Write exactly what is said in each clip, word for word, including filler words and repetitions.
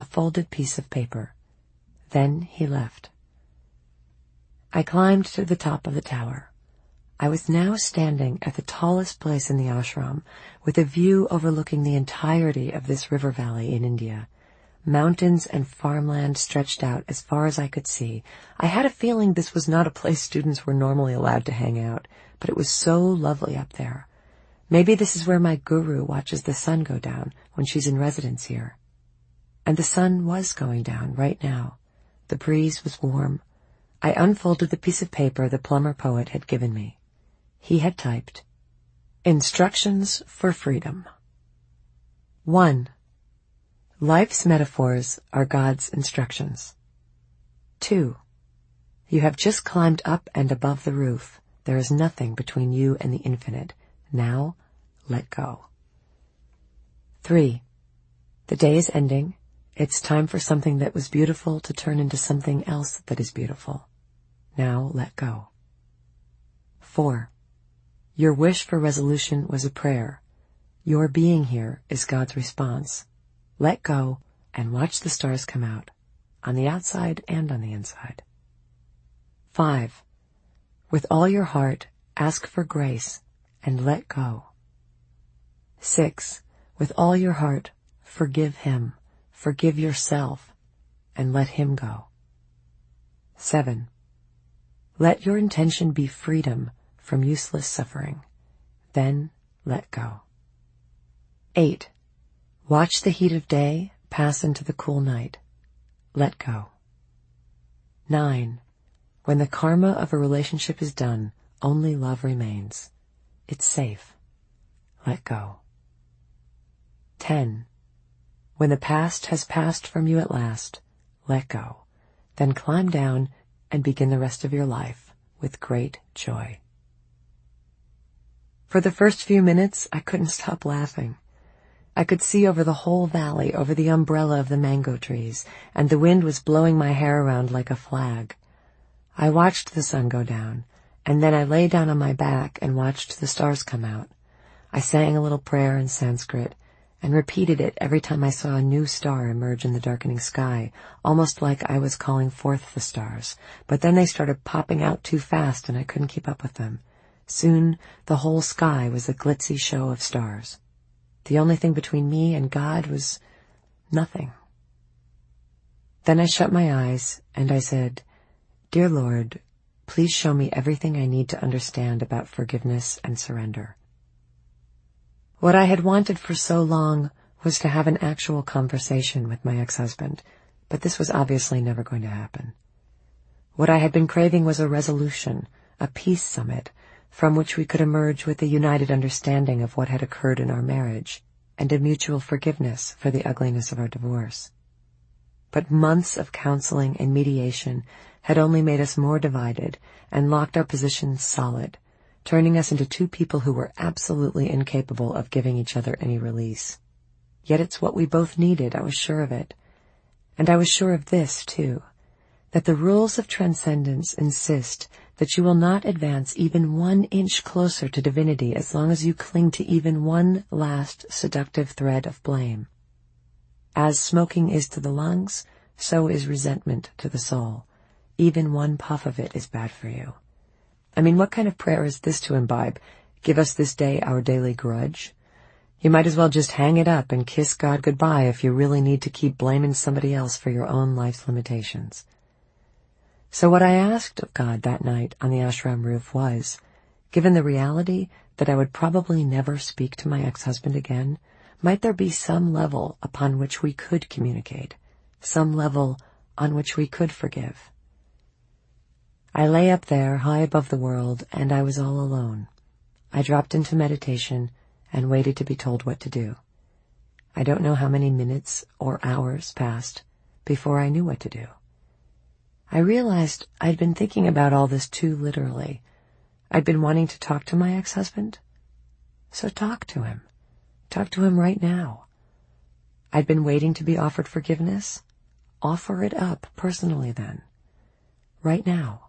folded piece of paper. Then he left. I climbed to the top of the tower. I was now standing at the tallest place in the ashram, with a view overlooking the entirety of this river valley in India. Mountains and farmland stretched out as far as I could see. I had a feeling this was not a place students were normally allowed to hang out, but it was so lovely up there. Maybe this is where my guru watches the sun go down when she's in residence here. And the sun was going down right now. The breeze was warm. I unfolded the piece of paper the plumber poet had given me. He had typed, "Instructions for Freedom." One. Life's metaphors are God's instructions. Two. You have just climbed up and above the roof. There is nothing between you and the infinite. Now, let go. Three. The day is ending. It's time for something that was beautiful to turn into something else that is beautiful. Now, let go. Four. Your wish for resolution was a prayer. Your being here is God's response. Let go and watch the stars come out, on the outside and on the inside. Five. With all your heart, ask for grace and let go. Six. With all your heart, forgive him, forgive yourself, and let him go. Seven. Let your intention be freedom from useless suffering. Then let go. Eight. Watch the heat of day pass into the cool night. Let go. Nine. When the karma of a relationship is done, only love remains. It's safe. Let go. Ten. When the past has passed from you at last, let go. Then climb down and begin the rest of your life with great joy. For the first few minutes, I couldn't stop laughing. I could see over the whole valley, over the umbrella of the mango trees, and the wind was blowing my hair around like a flag. I watched the sun go down, and then I lay down on my back and watched the stars come out. I sang a little prayer in Sanskrit, and repeated it every time I saw a new star emerge in the darkening sky, almost like I was calling forth the stars. But then they started popping out too fast, and I couldn't keep up with them. Soon, the whole sky was a glitzy show of stars. The only thing between me and God was nothing. Then I shut my eyes, and I said, "Dear Lord, please show me everything I need to understand about forgiveness and surrender." What I had wanted for so long was to have an actual conversation with my ex-husband, but this was obviously never going to happen. What I had been craving was a resolution, a peace summit, from which we could emerge with a united understanding of what had occurred in our marriage, and a mutual forgiveness for the ugliness of our divorce. But months of counseling and mediation had only made us more divided and locked our positions solid, turning us into two people who were absolutely incapable of giving each other any release. Yet it's what we both needed, I was sure of it. And I was sure of this, too, that the rules of transcendence insist that you will not advance even one inch closer to divinity as long as you cling to even one last seductive thread of blame. As smoking is to the lungs, so is resentment to the soul. Even one puff of it is bad for you. I mean, what kind of prayer is this to imbibe? Give us this day our daily grudge? You might as well just hang it up and kiss God goodbye if you really need to keep blaming somebody else for your own life's limitations. So what I asked of God that night on the ashram roof was, given the reality that I would probably never speak to my ex-husband again, might there be some level upon which we could communicate, some level on which we could forgive? I lay up there high above the world, and I was all alone. I dropped into meditation and waited to be told what to do. I don't know how many minutes or hours passed before I knew what to do. I realized I'd been thinking about all this too literally. I'd been wanting to talk to my ex-husband. So talk to him. Talk to him right now. I'd been waiting to be offered forgiveness. Offer it up personally then. Right now.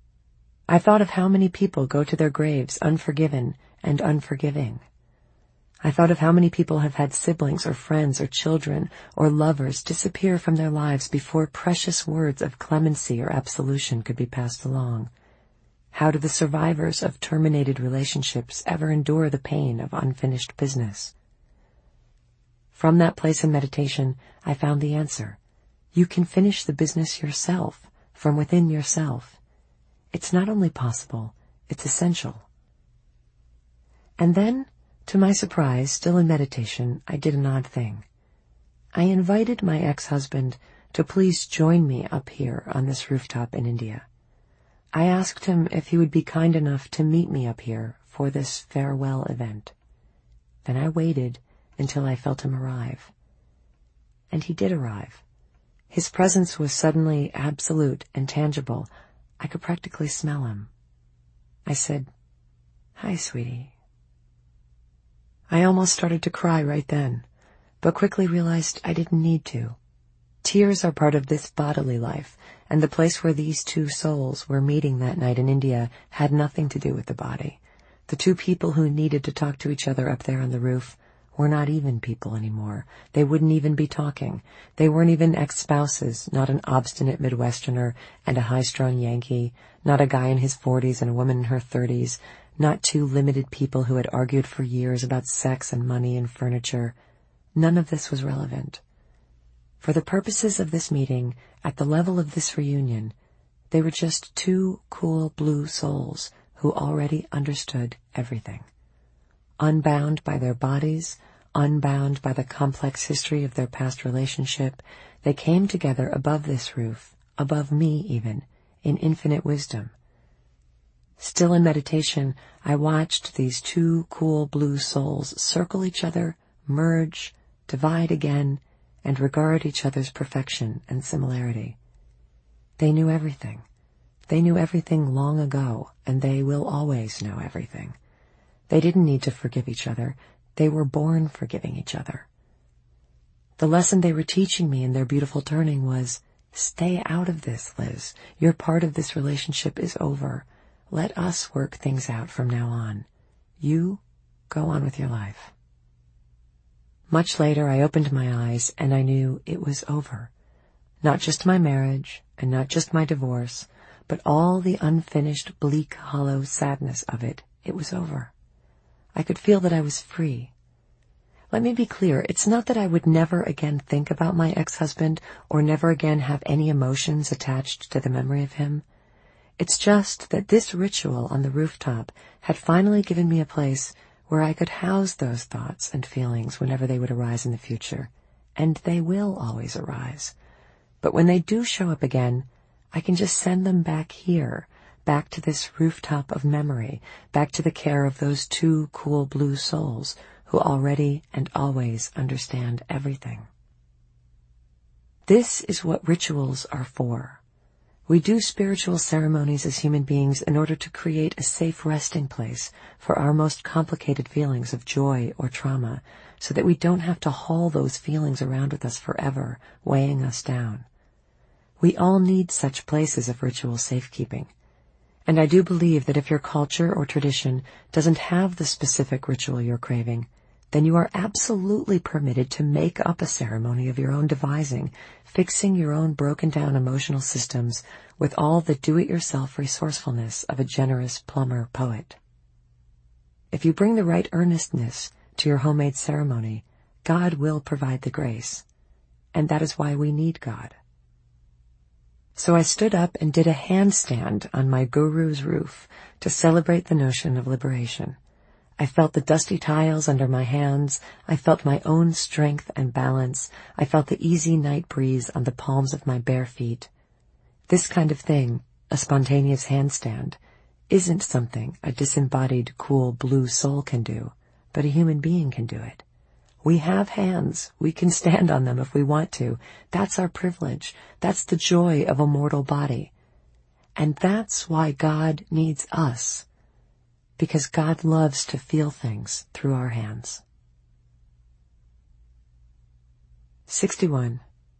I thought of how many people go to their graves unforgiven and unforgiving. I thought of how many people have had siblings or friends or children or lovers disappear from their lives before precious words of clemency or absolution could be passed along. How do the survivors of terminated relationships ever endure the pain of unfinished business? From that place in meditation, I found the answer. You can finish the business yourself, from within yourself. It's not only possible, it's essential. And then, to my surprise, still in meditation, I did an odd thing. I invited my ex-husband to please join me up here on this rooftop in India. I asked him if he would be kind enough to meet me up here for this farewell event. Then I waited until I felt him arrive. And he did arrive. His presence was suddenly absolute and tangible. I could practically smell him. I said, "Hi, sweetie." I almost started to cry right then, but quickly realized I didn't need to. Tears are part of this bodily life, and the place where these two souls were meeting that night in India had nothing to do with the body. The two people who needed to talk to each other up there on the roof were not even people anymore. They wouldn't even be talking. They weren't even ex-spouses, not an obstinate Midwesterner and a high-strung Yankee, not a guy in his forties and a woman in her thirties, not two limited people who had argued for years about sex and money and furniture. None of this was relevant. For the purposes of this meeting, at the level of this reunion, they were just two cool blue souls who already understood everything. Unbound by their bodies, unbound by the complex history of their past relationship, they came together above this roof, above me even, in infinite wisdom. Still in meditation, I watched these two cool blue souls circle each other, merge, divide again, and regard each other's perfection and similarity. They knew everything. They knew everything long ago, and they will always know everything. They didn't need to forgive each other. They were born forgiving each other. The lesson they were teaching me in their beautiful turning was, stay out of this, Liz. Your part of this relationship is over. Let us work things out from now on. You go on with your life. Much later, I opened my eyes and I knew it was over. Not just my marriage and not just my divorce, but all the unfinished, bleak, hollow sadness of it. It was over. I could feel that I was free. Let me be clear, it's not that I would never again think about my ex-husband or never again have any emotions attached to the memory of him. It's just that this ritual on the rooftop had finally given me a place where I could house those thoughts and feelings whenever they would arise in the future, and they will always arise. But when they do show up again, I can just send them back here, back to this rooftop of memory, back to the care of those two cool blue souls who already and always understand everything. This is what rituals are for. We do spiritual ceremonies as human beings in order to create a safe resting place for our most complicated feelings of joy or trauma, so that we don't have to haul those feelings around with us forever, weighing us down. We all need such places of ritual safekeeping. And I do believe that if your culture or tradition doesn't have the specific ritual you're craving, then you are absolutely permitted to make up a ceremony of your own devising, fixing your own broken-down emotional systems with all the do-it-yourself resourcefulness of a generous plumber poet. If you bring the right earnestness to your homemade ceremony, God will provide the grace, and that is why we need God. So I stood up and did a handstand on my guru's roof to celebrate the notion of liberation. I felt the dusty tiles under my hands. I felt my own strength and balance. I felt the easy night breeze on the palms of my bare feet. This kind of thing, a spontaneous handstand, isn't something a disembodied, cool blue soul can do, but a human being can do it. We have hands. We can stand on them if we want to. That's our privilege. That's the joy of a mortal body. And that's why God needs us. Because God loves to feel things through our hands. sixty-one.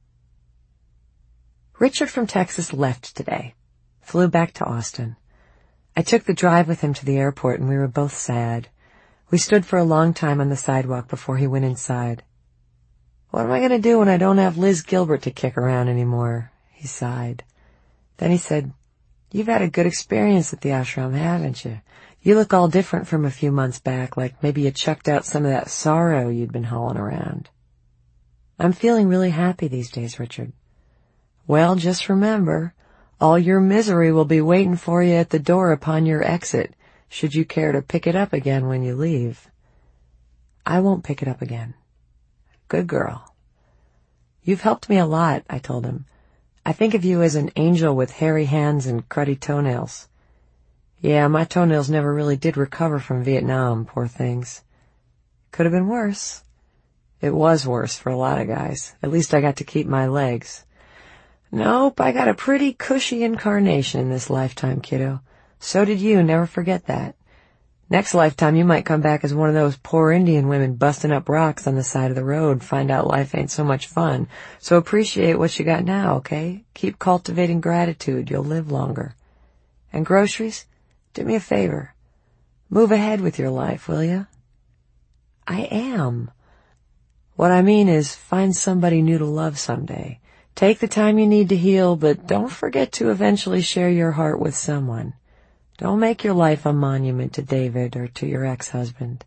Richard from Texas left today. Flew back to Austin. I took the drive with him to the airport and we were both sad. We stood for a long time on the sidewalk before he went inside. "What am I going to do when I don't have Liz Gilbert to kick around anymore?" He sighed. Then he said, "You've had a good experience at the ashram, haven't you? You look all different from a few months back, like maybe you chucked out some of that sorrow you'd been hauling around." "I'm feeling really happy these days, Richard." "Well, just remember, all your misery will be waiting for you at the door upon your exit, should you care to pick it up again when you leave." "I won't pick it up again." "Good girl." "You've helped me a lot," I told him. "I think of you as an angel with hairy hands and cruddy toenails." "Yeah, my toenails never really did recover from Vietnam, poor things." "Could have been worse." "It was worse for a lot of guys. At least I got to keep my legs." "Nope, I got a pretty cushy incarnation in this lifetime, kiddo. So did you, never forget that. Next lifetime you might come back as one of those poor Indian women busting up rocks on the side of the road, find out life ain't so much fun. So appreciate what you got now, okay? Keep cultivating gratitude, you'll live longer. And groceries? Do me a favor. Move ahead with your life, will ya?" "I am." "What I mean is, find somebody new to love someday. Take the time you need to heal, but don't forget to eventually share your heart with someone. Don't make your life a monument to David or to your ex-husband."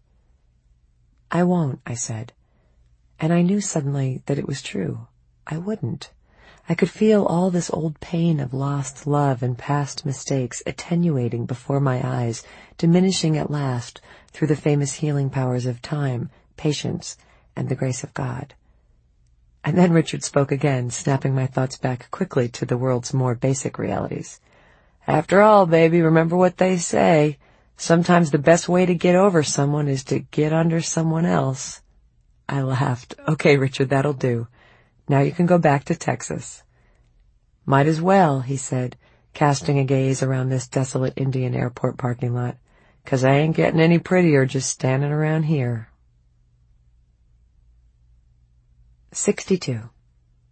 "I won't," I said. And I knew suddenly that it was true. I wouldn't. I could feel all this old pain of lost love and past mistakes attenuating before my eyes, diminishing at last through the famous healing powers of time, patience, and the grace of God. And then Richard spoke again, snapping my thoughts back quickly to the world's more basic realities. "After all, baby, remember what they say. Sometimes the best way to get over someone is to get under someone else." I laughed. "Okay, Richard, that'll do. Now you can go back to Texas." "Might as well," he said, casting a gaze around this desolate Indian airport parking lot, "'cause I ain't getting any prettier just standing around here." sixty-two.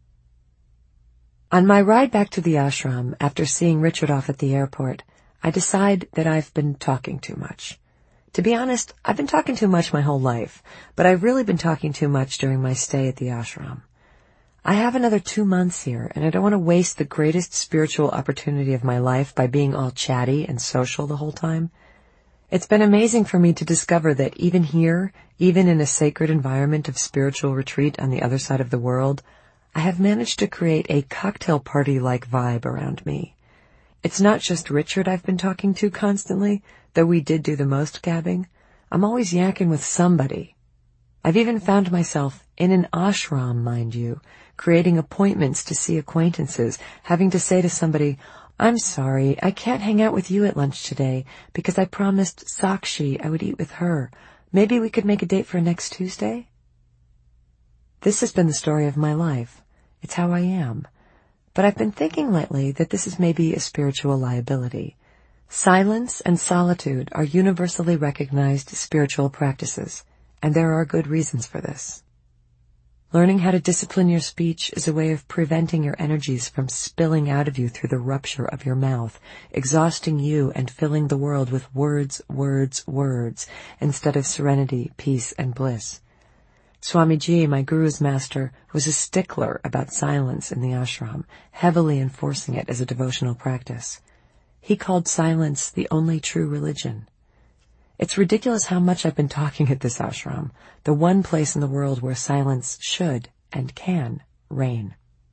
On my ride back to the ashram, after seeing Richard off at the airport, I decide that I've been talking too much. To be honest, I've been talking too much my whole life, but I've really been talking too much during my stay at the ashram. I have another two months here, and I don't want to waste the greatest spiritual opportunity of my life by being all chatty and social the whole time. It's been amazing for me to discover that even here, even in a sacred environment of spiritual retreat on the other side of the world, I have managed to create a cocktail party-like vibe around me. It's not just Richard I've been talking to constantly, though we did do the most gabbing. I'm always yakking with somebody. I've even found myself, in an ashram, mind you, creating appointments to see acquaintances, having to say to somebody, "I'm sorry, I can't hang out with you at lunch today because I promised Sakshi I would eat with her. Maybe we could make a date for next Tuesday?" This has been the story of my life. It's how I am. But I've been thinking lately that this is maybe a spiritual liability. Silence and solitude are universally recognized spiritual practices, and there are good reasons for this. Learning how to discipline your speech is a way of preventing your energies from spilling out of you through the rupture of your mouth, exhausting you and filling the world with words, words, words, instead of serenity, peace, and bliss. Swamiji, my guru's master, was a stickler about silence in the ashram, heavily enforcing it as a devotional practice. He called silence the only true religion. It's ridiculous how much I've been talking at this ashram, the one place in the world where silence should and can reign.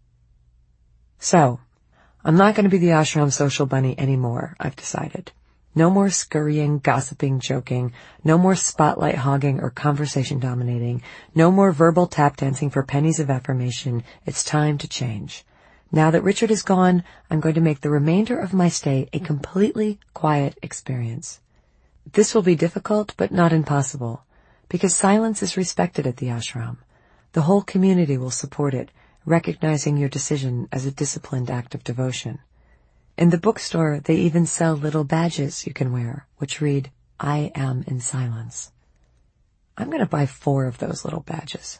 So, I'm not going to be the ashram social bunny anymore, I've decided. No more scurrying, gossiping, joking, no more spotlight hogging or conversation dominating, no more verbal tap dancing for pennies of affirmation. It's time to change. Now that Richard is gone, I'm going to make the remainder of my stay a completely quiet experience. This will be difficult, but not impossible, because silence is respected at the ashram. The whole community will support it, recognizing your decision as a disciplined act of devotion. In the bookstore, they even sell little badges you can wear, which read, "I am in silence." I'm going to buy four of those little badges.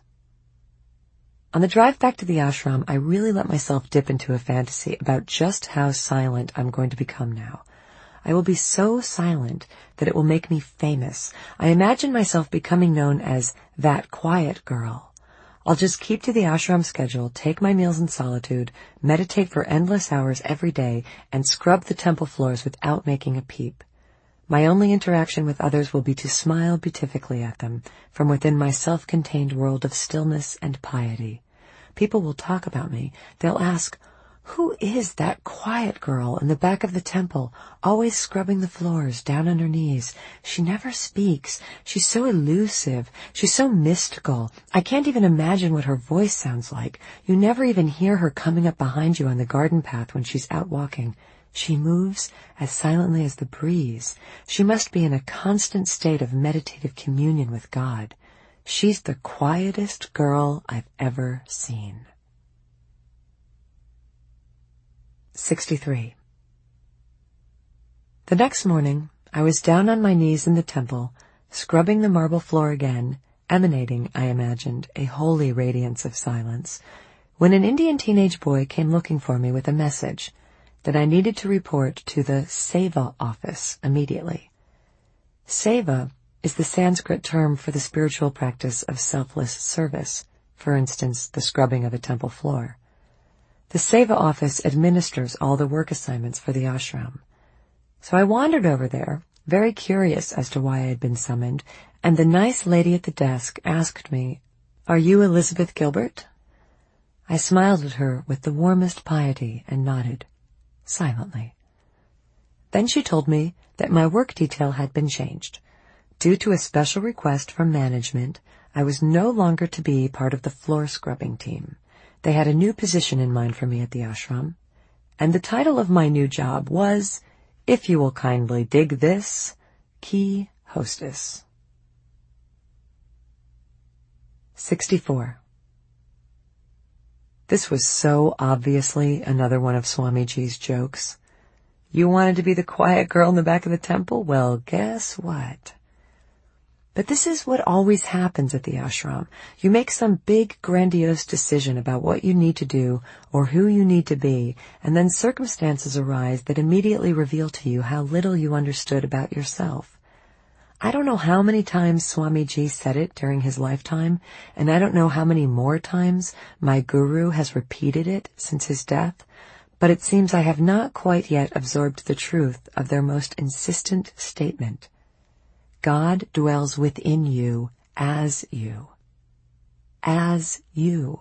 On the drive back to the ashram, I really let myself dip into a fantasy about just how silent I'm going to become now. I will be so silent that it will make me famous. I imagine myself becoming known as that quiet girl. I'll just keep to the ashram schedule, take my meals in solitude, meditate for endless hours every day, and scrub the temple floors without making a peep. My only interaction with others will be to smile beatifically at them from within my self-contained world of stillness and piety. People will talk about me. They'll ask, "Who is that quiet girl in the back of the temple, always scrubbing the floors, down on her knees? She never speaks. She's so elusive. She's so mystical. I can't even imagine what her voice sounds like. You never even hear her coming up behind you on the garden path when she's out walking. She moves as silently as the breeze. She must be in a constant state of meditative communion with God. She's the quietest girl I've ever seen." sixty-three. The next morning, I was down on my knees in the temple, scrubbing the marble floor again, emanating, I imagined, a holy radiance of silence, when an Indian teenage boy came looking for me with a message that I needed to report to the Seva office immediately. Seva is the Sanskrit term for the spiritual practice of selfless service, for instance, the scrubbing of a temple floor. The Seva office administers all the work assignments for the ashram. So I wandered over there, very curious as to why I had been summoned, and the nice lady at the desk asked me, "Are you Elizabeth Gilbert?" I smiled at her with the warmest piety and nodded, silently. Then she told me that my work detail had been changed. Due to a special request from management, I was no longer to be part of the floor scrubbing team. They had a new position in mind for me at the ashram, and the title of my new job was, if you will kindly dig this, key hostess. sixty-four. This was so obviously another one of Swamiji's jokes. You wanted to be the quiet girl in the back of the temple? Well, guess what? But this is what always happens at the ashram. You make some big, grandiose decision about what you need to do or who you need to be, and then circumstances arise that immediately reveal to you how little you understood about yourself. I don't know how many times Swamiji said it during his lifetime, and I don't know how many more times my guru has repeated it since his death, but it seems I have not quite yet absorbed the truth of their most insistent statement. God dwells within you as you. As you.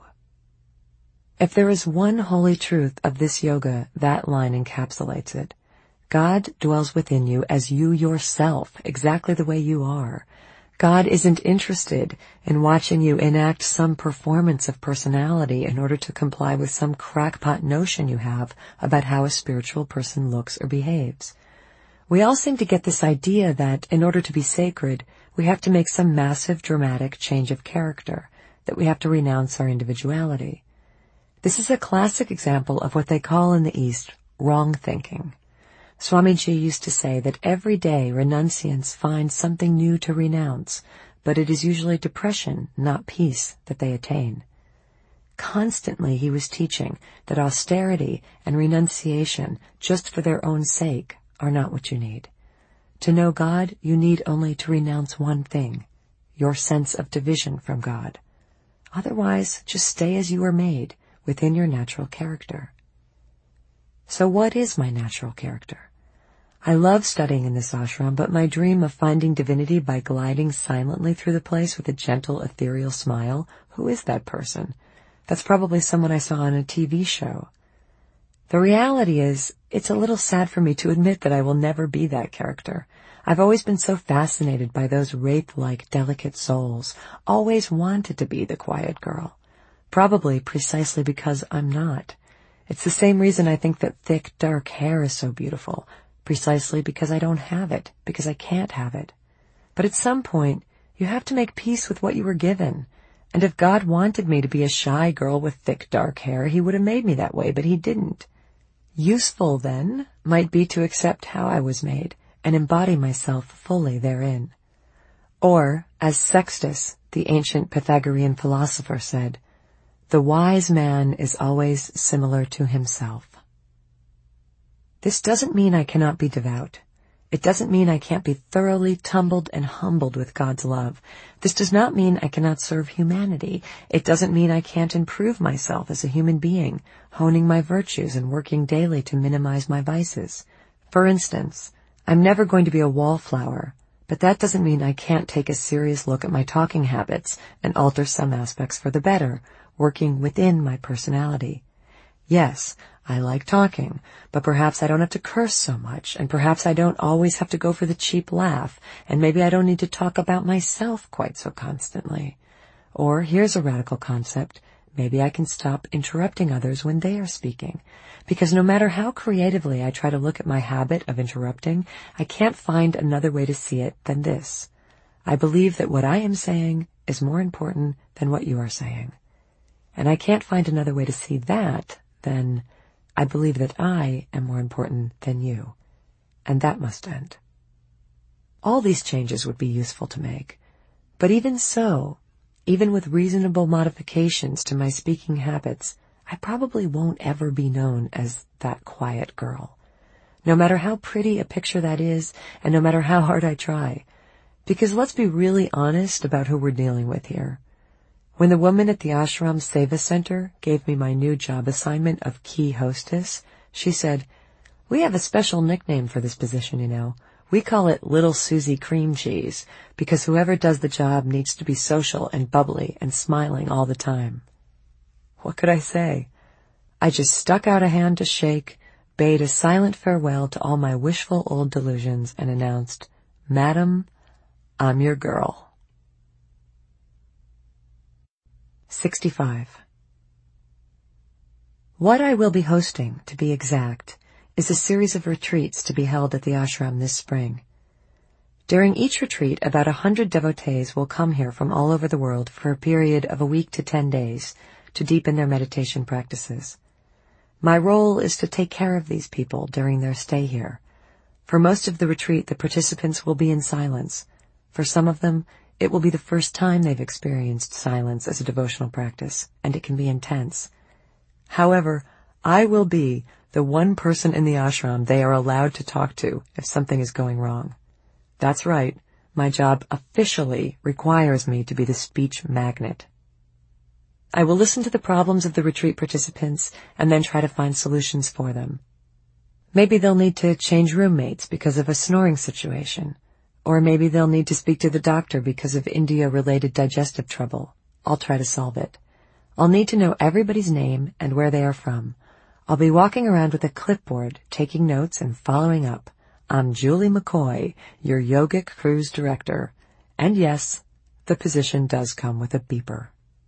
If there is one holy truth of this yoga, that line encapsulates it. God dwells within you as you yourself, exactly the way you are. God isn't interested in watching you enact some performance of personality in order to comply with some crackpot notion you have about how a spiritual person looks or behaves. We all seem to get this idea that, in order to be sacred, we have to make some massive, dramatic change of character, that we have to renounce our individuality. This is a classic example of what they call in the East wrong thinking. Swamiji used to say that every day renunciants find something new to renounce, but it is usually depression, not peace, that they attain. Constantly he was teaching that austerity and renunciation, just for their own sake, are not what you need. To know God, you need only to renounce one thing, your sense of division from God. Otherwise, just stay as you were made, within your natural character. So what is my natural character? I love studying in this ashram, but my dream of finding divinity by gliding silently through the place with a gentle, ethereal smile, who is that person? That's probably someone I saw on a T V show. The reality is, it's a little sad for me to admit that I will never be that character. I've always been so fascinated by those wraith-like, delicate souls, always wanted to be the quiet girl. Probably precisely because I'm not. It's the same reason I think that thick, dark hair is so beautiful, precisely because I don't have it, because I can't have it. But at some point, you have to make peace with what you were given. And if God wanted me to be a shy girl with thick, dark hair, he would have made me that way, but he didn't. Useful, then, might be to accept how I was made and embody myself fully therein. Or, as Sextus, the ancient Pythagorean philosopher, said, the wise man is always similar to himself. This doesn't mean I cannot be devout. It doesn't mean I can't be thoroughly tumbled and humbled with God's love. This does not mean I cannot serve humanity. It doesn't mean I can't improve myself as a human being, honing my virtues and working daily to minimize my vices. For instance, I'm never going to be a wallflower, but that doesn't mean I can't take a serious look at my talking habits and alter some aspects for the better, working within my personality. Yes, I like talking, but perhaps I don't have to curse so much, and perhaps I don't always have to go for the cheap laugh, and maybe I don't need to talk about myself quite so constantly. Or, here's a radical concept, maybe I can stop interrupting others when they are speaking, because no matter how creatively I try to look at my habit of interrupting, I can't find another way to see it than this. I believe that what I am saying is more important than what you are saying. And I can't find another way to see that than I believe that I am more important than you, and that must end. All these changes would be useful to make, but even so, even with reasonable modifications to my speaking habits, I probably won't ever be known as that quiet girl, no matter how pretty a picture that is, and no matter how hard I try, because let's be really honest about who we're dealing with here. When the woman at the Ashram Seva Center gave me my new job assignment of key hostess, she said, "We have a special nickname for this position, you know. We call it Little Susie Cream Cheese, because whoever does the job needs to be social and bubbly and smiling all the time." What could I say? I just stuck out a hand to shake, bade a silent farewell to all my wishful old delusions, and announced, "Madam, I'm your girl." sixty-five. What I will be hosting, to be exact, is a series of retreats to be held at the ashram this spring. During each retreat, about a hundred devotees will come here from all over the world for a period of a week to ten days to deepen their meditation practices. My role is to take care of these people during their stay here. For most of the retreat, the participants will be in silence. For some of them, it will be the first time they've experienced silence as a devotional practice, and it can be intense. However, I will be the one person in the ashram they are allowed to talk to if something is going wrong. That's right, my job officially requires me to be the speech magnet. I will listen to the problems of the retreat participants and then try to find solutions for them. Maybe they'll need to change roommates because of a snoring situation. Or maybe they'll need to speak to the doctor because of India-related digestive trouble. I'll try to solve it. I'll need to know everybody's name and where they are from. I'll be walking around with a clipboard, taking notes and following up. I'm Julie McCoy, your yogic cruise director. And yes, the position does come with a beeper.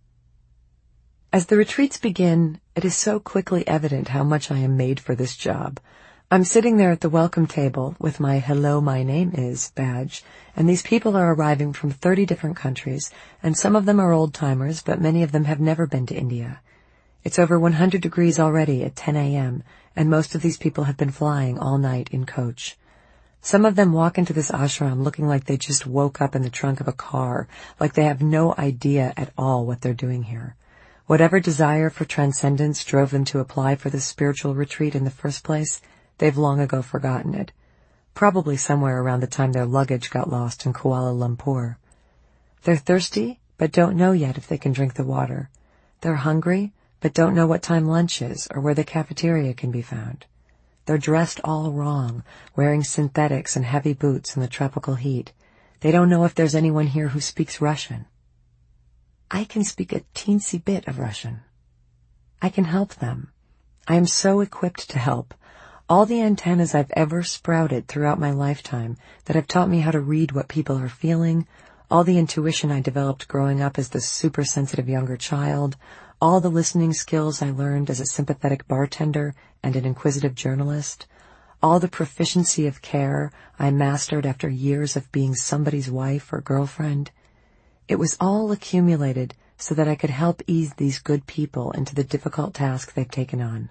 As the retreats begin, it is so quickly evident how much I am made for this job. I'm sitting there at the welcome table with my Hello, My Name Is badge, and these people are arriving from thirty different countries, and some of them are old-timers, but many of them have never been to India. It's over one hundred degrees already at ten a.m., and most of these people have been flying all night in coach. Some of them walk into this ashram looking like they just woke up in the trunk of a car, like they have no idea at all what they're doing here. Whatever desire for transcendence drove them to apply for this spiritual retreat in the first place, they've long ago forgotten it, probably somewhere around the time their luggage got lost in Kuala Lumpur. They're thirsty, but don't know yet if they can drink the water. They're hungry, but don't know what time lunch is or where the cafeteria can be found. They're dressed all wrong, wearing synthetics and heavy boots in the tropical heat. They don't know if there's anyone here who speaks Russian. I can speak a teensy bit of Russian. I can help them. I am so equipped to help. All the antennas I've ever sprouted throughout my lifetime that have taught me how to read what people are feeling, all the intuition I developed growing up as the super-sensitive younger child, all the listening skills I learned as a sympathetic bartender and an inquisitive journalist, all the proficiency of care I mastered after years of being somebody's wife or girlfriend. It was all accumulated so that I could help ease these good people into the difficult task they've taken on.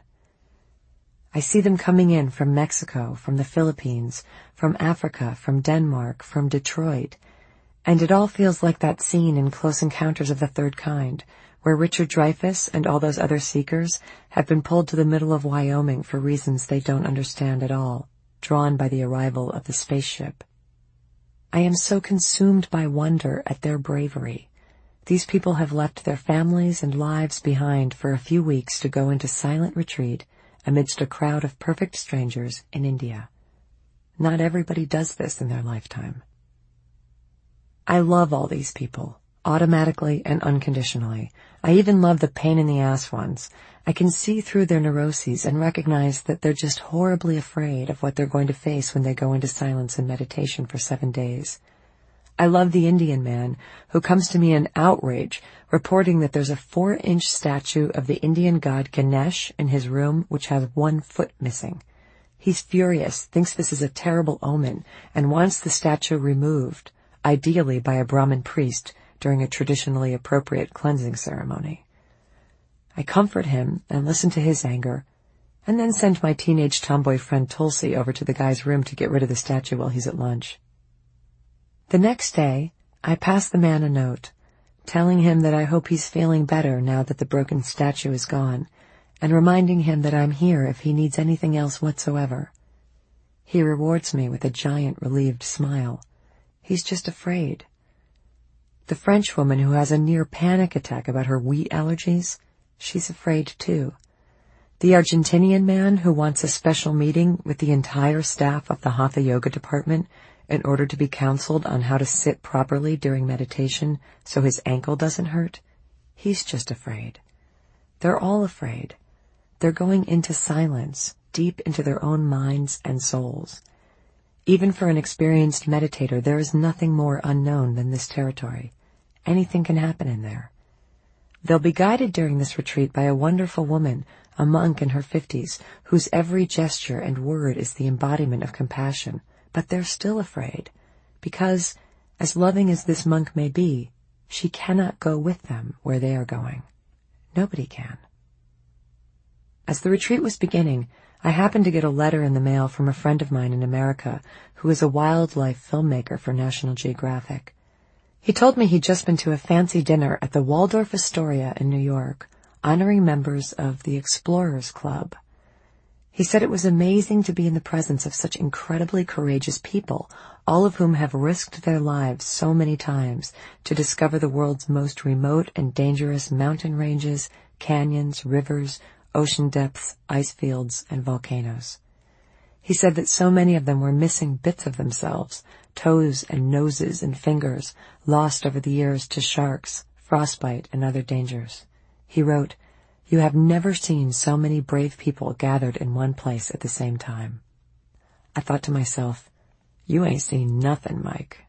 I see them coming in from Mexico, from the Philippines, from Africa, from Denmark, from Detroit, and it all feels like that scene in Close Encounters of the Third Kind, where Richard Dreyfuss and all those other seekers have been pulled to the middle of Wyoming for reasons they don't understand at all, drawn by the arrival of the spaceship. I am so consumed by wonder at their bravery. These people have left their families and lives behind for a few weeks to go into silent retreat amidst a crowd of perfect strangers in India. Not everybody does this in their lifetime. I love all these people, automatically and unconditionally. I even love the pain-in-the-ass ones. I can see through their neuroses and recognize that they're just horribly afraid of what they're going to face when they go into silence and meditation for seven days. I love the Indian man who comes to me in outrage, reporting that there's a four-inch statue of the Indian god Ganesh in his room which has one foot missing. He's furious, thinks this is a terrible omen, and wants the statue removed, ideally by a Brahmin priest during a traditionally appropriate cleansing ceremony. I comfort him and listen to his anger, and then send my teenage tomboy friend Tulsi over to the guy's room to get rid of the statue while he's at lunch. The next day, I pass the man a note, telling him that I hope he's feeling better now that the broken statue is gone, and reminding him that I'm here if he needs anything else whatsoever. He rewards me with a giant relieved smile. He's just afraid. The French woman who has a near panic attack about her wheat allergies, she's afraid too. The Argentinian man who wants a special meeting with the entire staff of the Hatha Yoga department in order to be counseled on how to sit properly during meditation so his ankle doesn't hurt, he's just afraid. They're all afraid. They're going into silence, deep into their own minds and souls. Even for an experienced meditator, there is nothing more unknown than this territory. Anything can happen in there. They'll be guided during this retreat by a wonderful woman, a monk in her fifties, whose every gesture and word is the embodiment of compassion. But they're still afraid, because, as loving as this monk may be, she cannot go with them where they are going. Nobody can. As the retreat was beginning, I happened to get a letter in the mail from a friend of mine in America who is a wildlife filmmaker for National Geographic. He told me he'd just been to a fancy dinner at the Waldorf Astoria in New York, honoring members of the Explorers Club. He said it was amazing to be in the presence of such incredibly courageous people, all of whom have risked their lives so many times to discover the world's most remote and dangerous mountain ranges, canyons, rivers, ocean depths, ice fields, and volcanoes. He said that so many of them were missing bits of themselves, toes and noses and fingers, lost over the years to sharks, frostbite, and other dangers. He wrote, "You have never seen so many brave people gathered in one place at the same time." I thought to myself, you ain't seen nothing, Mike.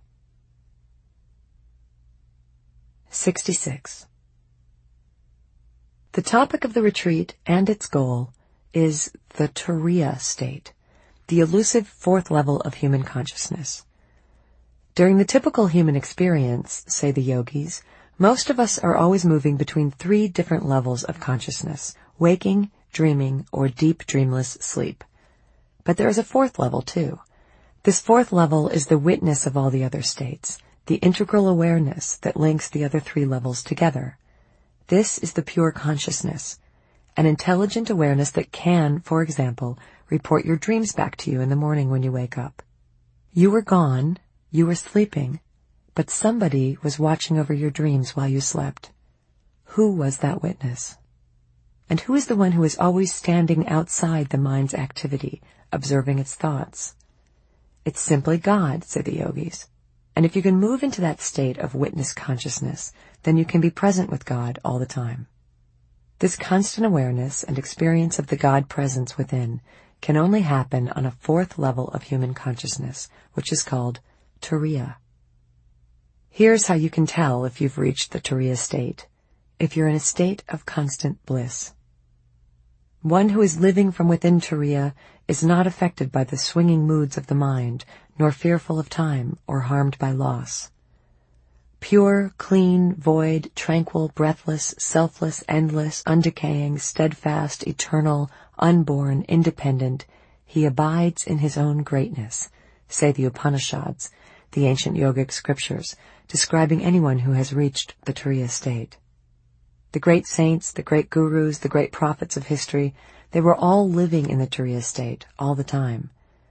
sixty-six. The topic of the retreat and its goal is the Turiya state, the elusive fourth level of human consciousness. During the typical human experience, say the yogis, most of us are always moving between three different levels of consciousness: waking, dreaming, or deep dreamless sleep. But there is a fourth level, too. This fourth level is the witness of all the other states, the integral awareness that links the other three levels together. This is the pure consciousness, an intelligent awareness that can, for example, report your dreams back to you in the morning when you wake up. You were gone, you were sleeping, but somebody was watching over your dreams while you slept. Who was that witness? And who is the one who is always standing outside the mind's activity, observing its thoughts? It's simply God, say the yogis. And if you can move into that state of witness consciousness, then you can be present with God all the time. This constant awareness and experience of the God presence within can only happen on a fourth level of human consciousness, which is called Turiya. Here's how you can tell if you've reached the Turiya state, if you're in a state of constant bliss. One who is living from within Turiya is not affected by the swinging moods of the mind, nor fearful of time or harmed by loss. Pure, clean, void, tranquil, breathless, selfless, endless, undecaying, steadfast, eternal, unborn, independent, he abides in his own greatness, say the Upanishads, the ancient yogic scriptures, describing anyone who has reached the Turiya state. The great saints, the great gurus, the great prophets of history, they were all living in the Turiya state all the time.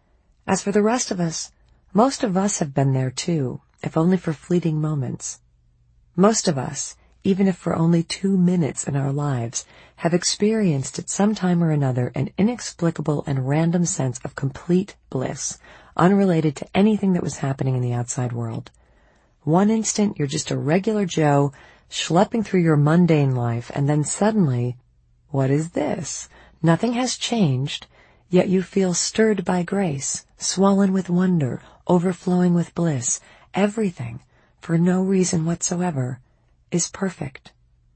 As for the rest of us, most of us have been there too, if only for fleeting moments. Most of us, even if for only two minutes in our lives, have experienced at some time or another an inexplicable and random sense of complete bliss, unrelated to anything that was happening in the outside world. One instant you're just a regular Joe, schlepping through your mundane life, and then suddenly, what is this? Nothing has changed, yet you feel stirred by grace, swollen with wonder, overflowing with bliss. Everything, for no reason whatsoever, is perfect.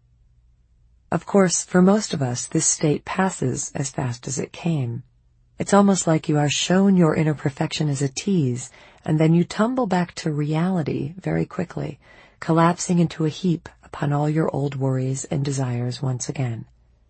Of course, for most of us, this state passes as fast as it came. It's almost like you are shown your inner perfection as a tease, and then you tumble back to reality very quickly, collapsing into a heap upon all your old worries and desires once again.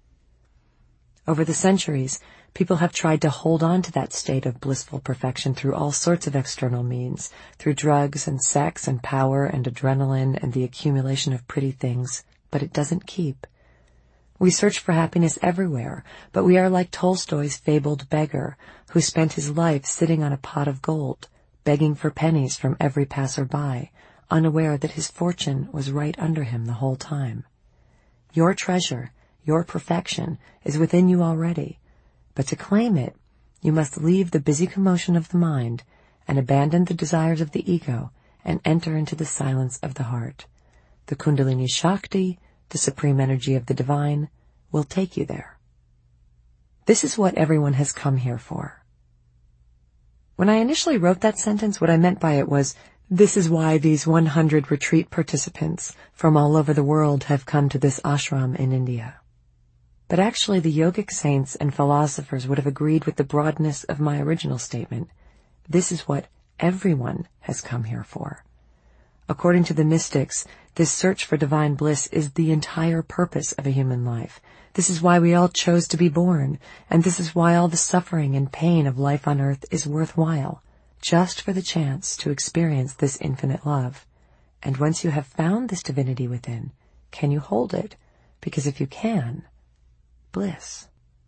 Over the centuries, people have tried to hold on to that state of blissful perfection through all sorts of external means, through drugs and sex and power and adrenaline and the accumulation of pretty things, but it doesn't keep. We search for happiness everywhere, but we are like Tolstoy's fabled beggar, who spent his life sitting on a pot of gold, begging for pennies from every passer-by, unaware that his fortune was right under him the whole time. Your treasure, your perfection, is within you already, but to claim it, you must leave the busy commotion of the mind and abandon the desires of the ego and enter into the silence of the heart. The Kundalini Shakti, the supreme energy of the divine, will take you there. This is what everyone has come here for. When I initially wrote that sentence, what I meant by it was, this is why these one hundred retreat participants from all over the world have come to this ashram in India. But actually the yogic saints and philosophers would have agreed with the broadness of my original statement. This is what everyone has come here for. According to the mystics, this search for divine bliss is the entire purpose of a human life. This is why we all chose to be born, and this is why all the suffering and pain of life on earth is worthwhile, just for the chance to experience this infinite love. And once you have found this divinity within, can you hold it? Because if you can, bliss.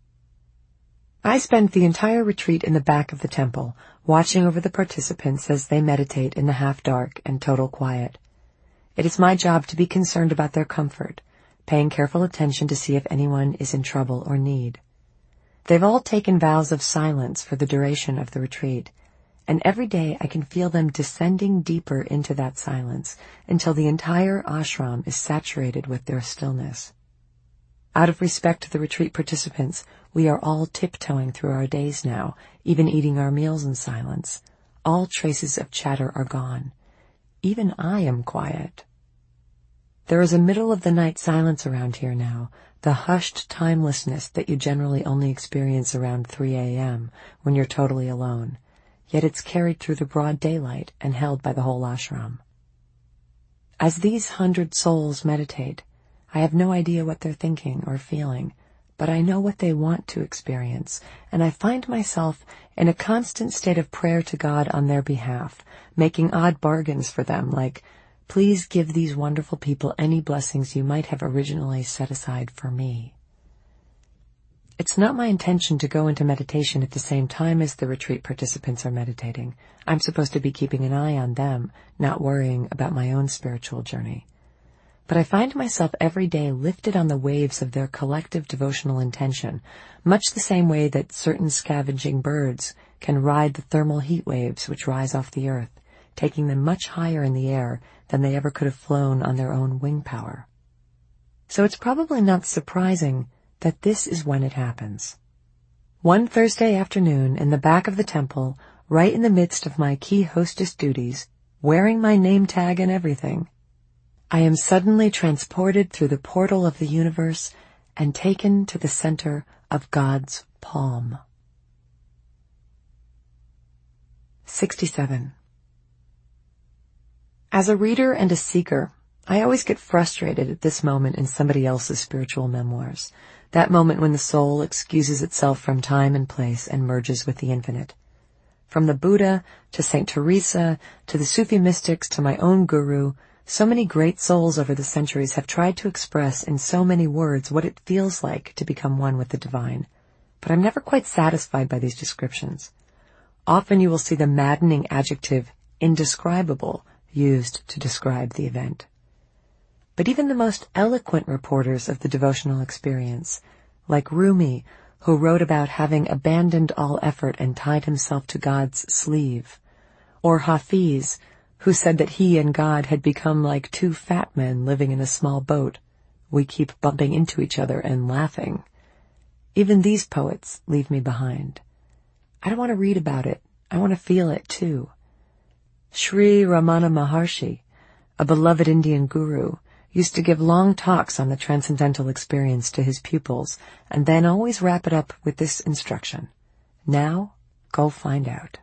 I spent the entire retreat in the back of the temple, watching over the participants as they meditate in the half-dark and total quiet. It is my job to be concerned about their comfort, paying careful attention to see if anyone is in trouble or need. They've all taken vows of silence for the duration of the retreat, and every day I can feel them descending deeper into that silence until the entire ashram is saturated with their stillness. Out of respect to the retreat participants, we are all tiptoeing through our days now, even eating our meals in silence. All traces of chatter are gone. Even I am quiet. There is a middle-of-the-night silence around here now, the hushed timelessness that you generally only experience around three a.m. when you're totally alone, yet it's carried through the broad daylight and held by the whole ashram. As these hundred souls meditate, I have no idea what they're thinking or feeling, but I know what they want to experience, and I find myself in a constant state of prayer to God on their behalf, making odd bargains for them, like, please give these wonderful people any blessings you might have originally set aside for me. It's not my intention to go into meditation at the same time as the retreat participants are meditating. I'm supposed to be keeping an eye on them, not worrying about my own spiritual journey. But I find myself every day lifted on the waves of their collective devotional intention, much the same way that certain scavenging birds can ride the thermal heat waves which rise off the earth, taking them much higher in the air than they ever could have flown on their own wing power. So it's probably not surprising that this is when it happens. One Thursday afternoon in the back of the temple, right in the midst of my key hostess duties, wearing my name tag and everything, I am suddenly transported through the portal of the universe and taken to the center of God's palm. sixty-seven. As a reader and a seeker, I always get frustrated at this moment in somebody else's spiritual memoirs, that moment when the soul excuses itself from time and place and merges with the infinite. From the Buddha to Saint Teresa to the Sufi mystics to my own guru, so many great souls over the centuries have tried to express in so many words what it feels like to become one with the divine. But I'm never quite satisfied by these descriptions. Often you will see the maddening adjective indescribable used to describe the event. But even the most eloquent reporters of the devotional experience, like Rumi, who wrote about having abandoned all effort and tied himself to God's sleeve, or Hafiz, who said that he and God had become like two fat men living in a small boat. We keep bumping into each other and laughing. Even these poets leave me behind. I don't want to read about it. I want to feel it too. Sri Ramana Maharshi, a beloved Indian guru, used to give long talks on the transcendental experience to his pupils and then always wrap it up with this instruction: now, go find out.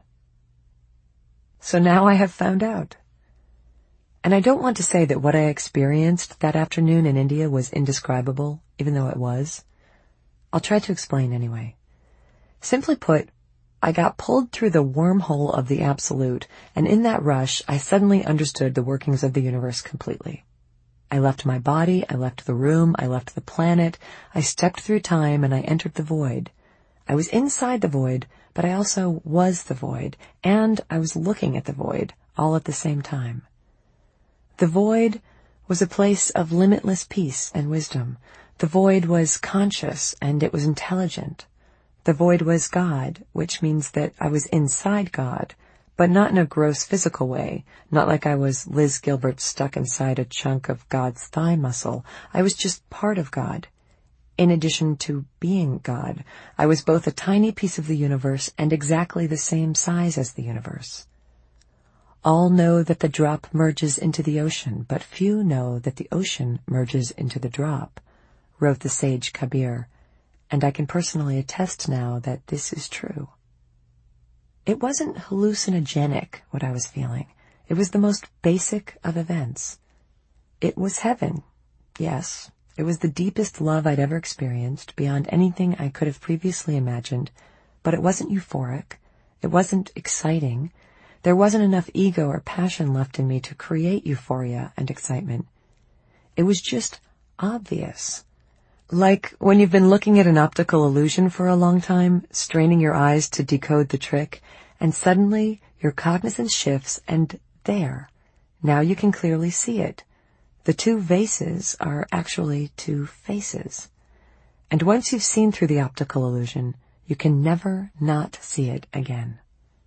So now I have found out. And I don't want to say that what I experienced that afternoon in India was indescribable, even though it was. I'll try to explain anyway. Simply put, I got pulled through the wormhole of the Absolute, and in that rush, I suddenly understood the workings of the universe completely. I left my body, I left the room, I left the planet, I stepped through time, and I entered the void. I was inside the void, but I also was the void, and I was looking at the void, all at the same time. The void was a place of limitless peace and wisdom. The void was conscious, and it was intelligent. The void was God, which means that I was inside God, but not in a gross physical way, not like I was Liz Gilbert stuck inside a chunk of God's thigh muscle. I was just part of God. In addition to being God, I was both a tiny piece of the universe and exactly the same size as the universe. All know that the drop merges into the ocean, but few know that the ocean merges into the drop, wrote the sage Kabir, and I can personally attest now that this is true. It wasn't hallucinogenic, what I was feeling. It was the most basic of events. It was heaven, yes. It was the deepest love I'd ever experienced, beyond anything I could have previously imagined, but it wasn't euphoric. It wasn't exciting. There wasn't enough ego or passion left in me to create euphoria and excitement. It was just obvious. Like when you've been looking at an optical illusion for a long time, straining your eyes to decode the trick, and suddenly your cognizance shifts and there, now you can clearly see it. The two vases are actually two faces. And once you've seen through the optical illusion, you can never not see it again.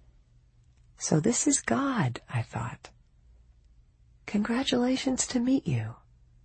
So this is God, I thought. Congratulations to meet you.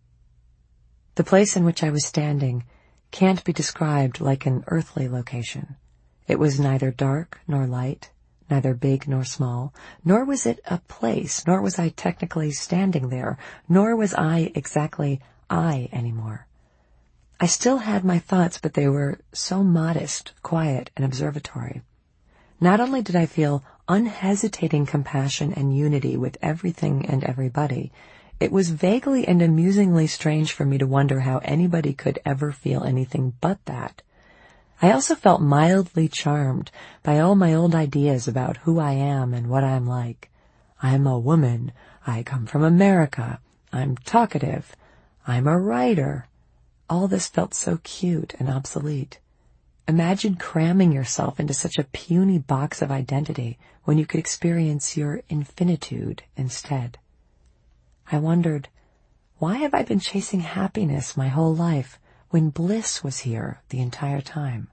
The place in which I was standing can't be described like an earthly location. It was neither dark nor light, neither big nor small, nor was it a place, nor was I technically standing there, nor was I exactly I anymore. I still had my thoughts, but they were so modest, quiet, and observatory. Not only did I feel unhesitating compassion and unity with everything and everybody, it was vaguely and amusingly strange for me to wonder how anybody could ever feel anything but that. I also felt mildly charmed by all my old ideas about who I am and what I'm like. I'm a woman. I come from America. I'm talkative. I'm a writer. All this felt so cute and obsolete. Imagine cramming yourself into such a puny box of identity when you could experience your infinitude instead. I wondered, why have I been chasing happiness my whole life when bliss was here the entire time?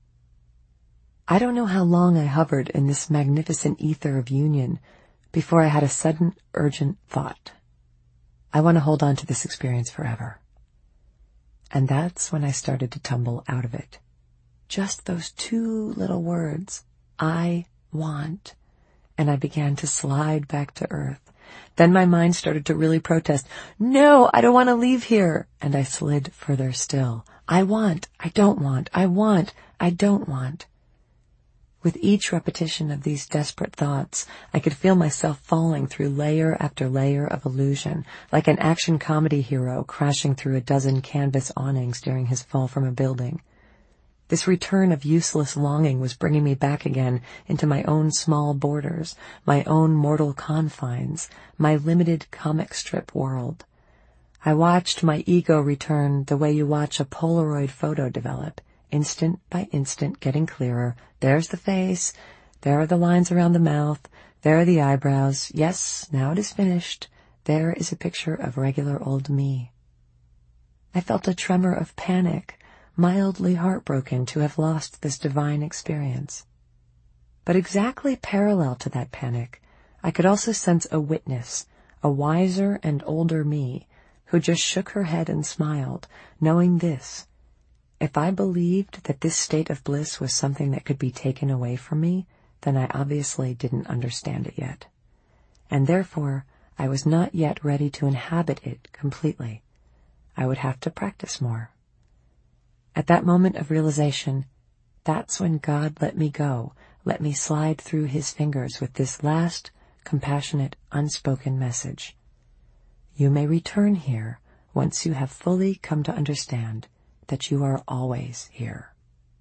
I don't know how long I hovered in this magnificent ether of union before I had a sudden, urgent thought. I want to hold on to this experience forever. And that's when I started to tumble out of it. Just those two little words, I want, and I began to slide back to earth. Then my mind started to really protest. No, I don't want to leave here. And I slid further still. I want, I don't want, I want, I don't want. With each repetition of these desperate thoughts, I could feel myself falling through layer after layer of illusion, like an action comedy hero crashing through a dozen canvas awnings during his fall from a building. This return of useless longing was bringing me back again into my own small borders, my own mortal confines, my limited comic strip world. I watched my ego return the way you watch a Polaroid photo develop, instant by instant getting clearer. There's the face, There are the lines around the mouth. There are the eyebrows. Yes, now it is finished. There is a picture of regular old me. I felt a tremor of panic, mildly heartbroken to have lost this divine experience. But exactly parallel to that panic, I could also sense a witness, a wiser and older me, who just shook her head and smiled, knowing this: if I believed that this state of bliss was something that could be taken away from me, then I obviously didn't understand it yet. And therefore, I was not yet ready to inhabit it completely. I would have to practice more. At that moment of realization, that's when God let me go, let me slide through his fingers with this last, compassionate, unspoken message. You may return here once you have fully come to understand that you are always here.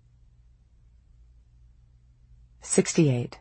sixty-eight.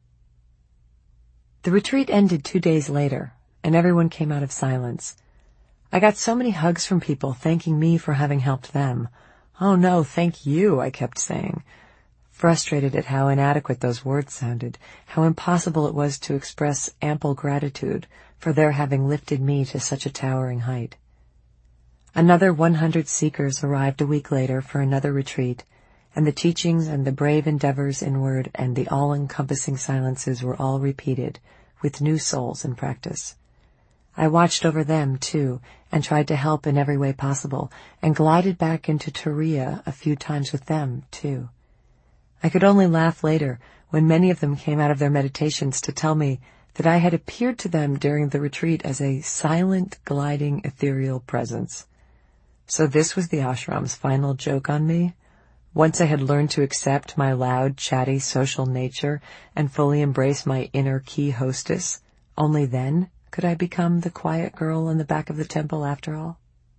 The retreat ended two days later, and everyone came out of silence. I got so many hugs from people thanking me for having helped them. Oh no, thank you, I kept saying, frustrated at how inadequate those words sounded, how impossible it was to express ample gratitude for their having lifted me to such a towering height. Another one hundred seekers arrived a week later for another retreat, and the teachings and the brave endeavors inward and the all-encompassing silences were all repeated, with new souls in practice. I watched over them, too, and tried to help in every way possible, and glided back into Turiya a few times with them, too. I could only laugh later when many of them came out of their meditations to tell me that I had appeared to them during the retreat as a silent, gliding, ethereal presence. So this was the ashram's final joke on me? Once I had learned to accept my loud, chatty, social nature and fully embrace my inner key hostess, only then could I become the quiet girl in the back of the temple after all?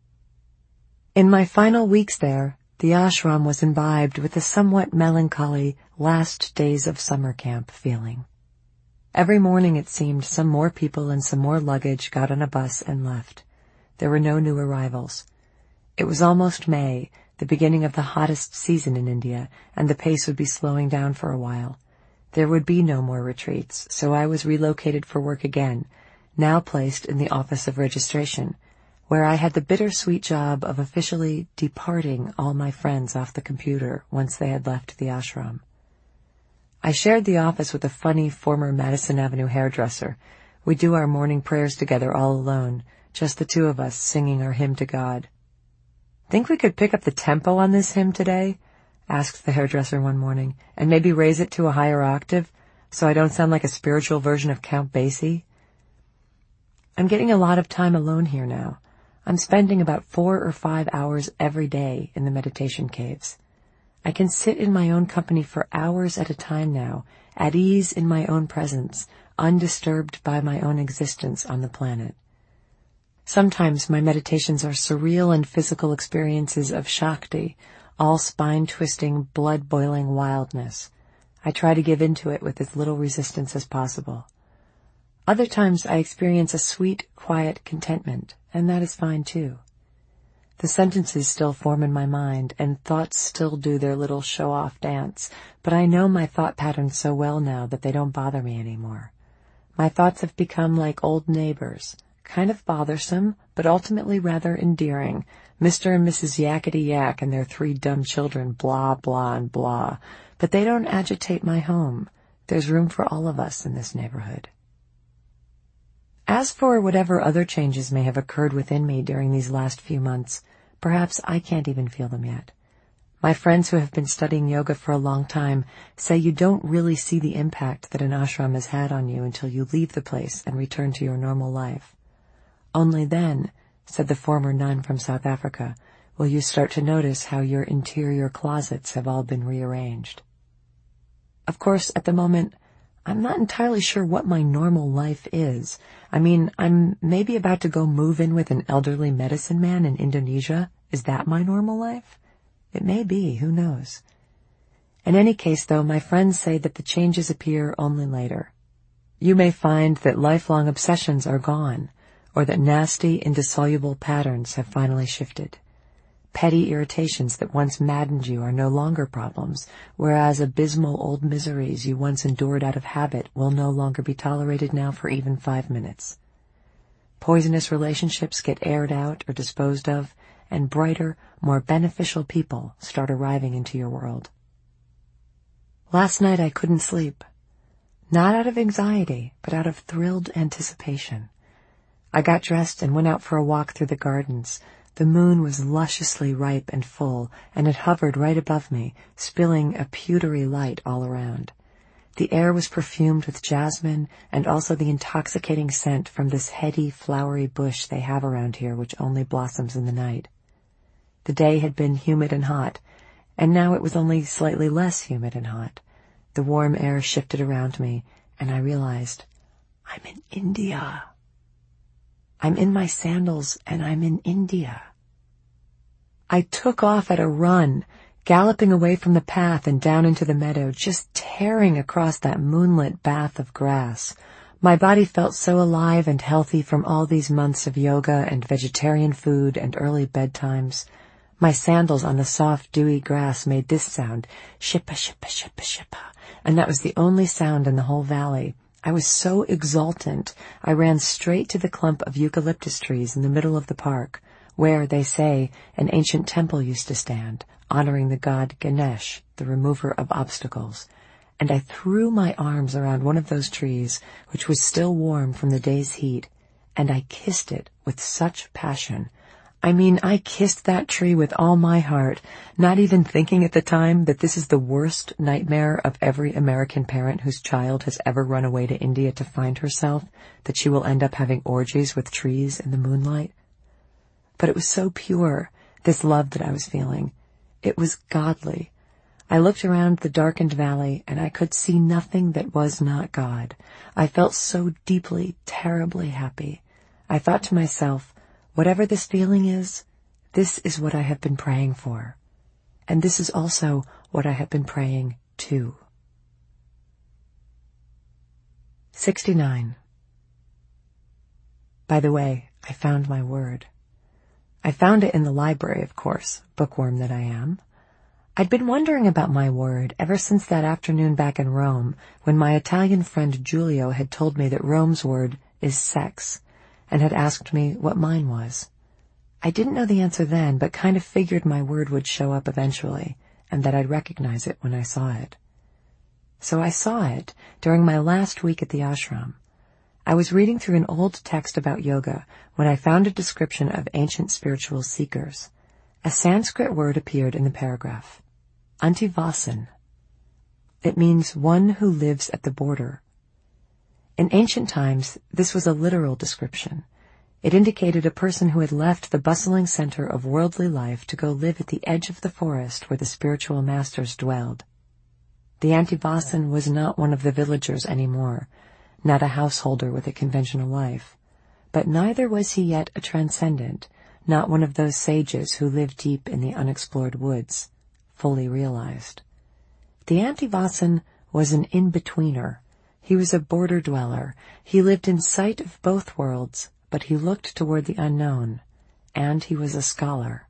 In my final weeks there, the ashram was imbibed with a somewhat melancholy last days of summer camp feeling. Every morning, it seemed, some more people and some more luggage got on a bus and left. There were no new arrivals. It was almost May, the beginning of the hottest season in India, and the pace would be slowing down for a while. There would be no more retreats, so I was relocated for work again, now placed in the Office of Registration, where I had the bittersweet job of officially departing all my friends off the computer once they had left the ashram. I shared the office with a funny former Madison Avenue hairdresser. We do our morning prayers together all alone, just the two of us singing our hymn to God. "Think we could pick up the tempo on this hymn today?" asked the hairdresser one morning, "and maybe raise it to a higher octave, so I don't sound like a spiritual version of Count Basie?" I'm getting a lot of time alone here now. I'm spending about four or five hours every day in the meditation caves. I can sit in my own company for hours at a time now, at ease in my own presence, undisturbed by my own existence on the planet. Sometimes my meditations are surreal and physical experiences of Shakti, all spine-twisting, blood-boiling wildness. I try to give into it with as little resistance as possible. Other times I experience a sweet, quiet contentment, and that is fine too. The sentences still form in my mind, and thoughts still do their little show-off dance, but I know my thought patterns so well now that they don't bother me anymore. My thoughts have become like old neighbors, kind of bothersome, but ultimately rather endearing, Mister and Missus Yakety-Yak and their three dumb children, blah, blah, and blah. But they don't agitate my home. There's room for all of us in this neighborhood. As for whatever other changes may have occurred within me during these last few months, perhaps I can't even feel them yet. My friends who have been studying yoga for a long time say you don't really see the impact that an ashram has had on you until you leave the place and return to your normal life. Only then, said the former nun from South Africa, will you start to notice how your interior closets have all been rearranged. Of course, at the moment, I'm not entirely sure what my normal life is. I mean, I'm maybe about to go move in with an elderly medicine man in Indonesia. Is that my normal life? It may be, who knows. In any case, though, my friends say that the changes appear only later. You may find that lifelong obsessions are gone, or that nasty, indissoluble patterns have finally shifted. Petty irritations that once maddened you are no longer problems, whereas abysmal old miseries you once endured out of habit will no longer be tolerated now for even five minutes. Poisonous relationships get aired out or disposed of, and brighter, more beneficial people start arriving into your world. Last night I couldn't sleep. Not out of anxiety, but out of thrilled anticipation. I got dressed and went out for a walk through the gardens. The moon was lusciously ripe and full, and it hovered right above me, spilling a pewtery light all around. The air was perfumed with jasmine and also the intoxicating scent from this heady, flowery bush they have around here which only blossoms in the night. The day had been humid and hot, and now it was only slightly less humid and hot. The warm air shifted around me, and I realized, I'm in India. I'm in my sandals, and I'm in India. I took off at a run, galloping away from the path and down into the meadow, just tearing across that moonlit bath of grass. My body felt so alive and healthy from all these months of yoga and vegetarian food and early bedtimes. My sandals on the soft, dewy grass made this sound, shippa, shippa, shippa, shippa, and that was the only sound in the whole valley. I was so exultant, I ran straight to the clump of eucalyptus trees in the middle of the park, where, they say, an ancient temple used to stand, honoring the god Ganesh, the remover of obstacles, and I threw my arms around one of those trees, which was still warm from the day's heat, and I kissed it with such passion. I mean, I kissed that tree with all my heart, not even thinking at the time that this is the worst nightmare of every American parent whose child has ever run away to India to find herself, that she will end up having orgies with trees in the moonlight. But it was so pure, this love that I was feeling. It was godly. I looked around the darkened valley, and I could see nothing that was not God. I felt so deeply, terribly happy. I thought to myself, whatever this feeling is, this is what I have been praying for. And this is also what I have been praying to. sixty-nine. By the way, I found my word. I found it in the library, of course, bookworm that I am. I'd been wondering about my word ever since that afternoon back in Rome, when my Italian friend Giulio had told me that Rome's word is sex, and had asked me what mine was. I didn't know the answer then, but kind of figured my word would show up eventually, and that I'd recognize it when I saw it. So I saw it during my last week at the ashram. I was reading through an old text about yoga when I found a description of ancient spiritual seekers. A Sanskrit word appeared in the paragraph. Antivasan. It means one who lives at the border. In ancient times, this was a literal description. It indicated a person who had left the bustling center of worldly life to go live at the edge of the forest where the spiritual masters dwelled. The Antivasan was not one of the villagers anymore, not a householder with a conventional life, but neither was he yet a transcendent, not one of those sages who live deep in the unexplored woods, fully realized. The Antivasan was an in-betweener. He was a border dweller. He lived in sight of both worlds, but he looked toward the unknown, and he was a scholar.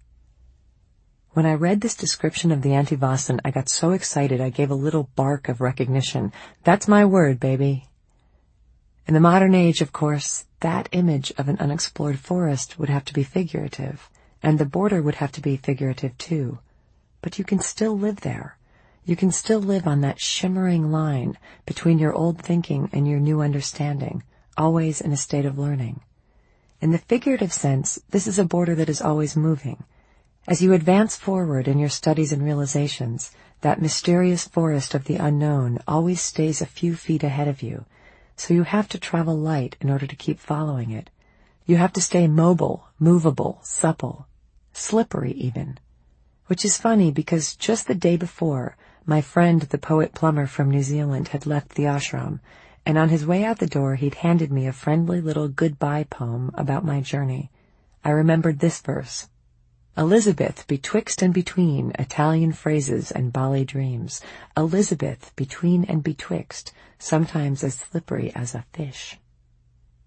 When I read this description of the Antivasan, I got so excited I gave a little bark of recognition. That's my word, baby. In the modern age, of course, that image of an unexplored forest would have to be figurative, and the border would have to be figurative too. But you can still live there. You can still live on that shimmering line between your old thinking and your new understanding, always in a state of learning. In the figurative sense, this is a border that is always moving. As you advance forward in your studies and realizations, that mysterious forest of the unknown always stays a few feet ahead of you, so you have to travel light in order to keep following it. You have to stay mobile, movable, supple, slippery even. Which is funny because just the day before, my friend the poet plumber from New Zealand had left the ashram, and on his way out the door he'd handed me a friendly little goodbye poem about my journey. I remembered this verse. Elizabeth betwixt and between Italian phrases and Bali dreams. Elizabeth between and betwixt, sometimes as slippery as a fish.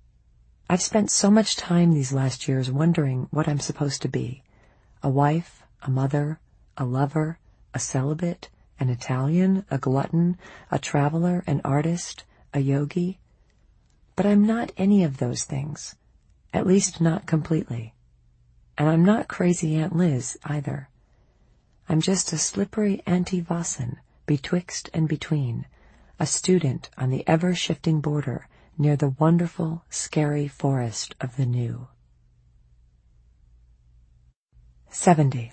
I've spent so much time these last years wondering what I'm supposed to be. A wife, a mother, a lover, a celibate, an Italian, a glutton, a traveler, an artist, a yogi. But I'm not any of those things, at least not completely. And I'm not crazy Aunt Liz either. I'm just a slippery anti-Vossen, betwixt and between, a student on the ever-shifting border near the wonderful, scary forest of the new. seventy.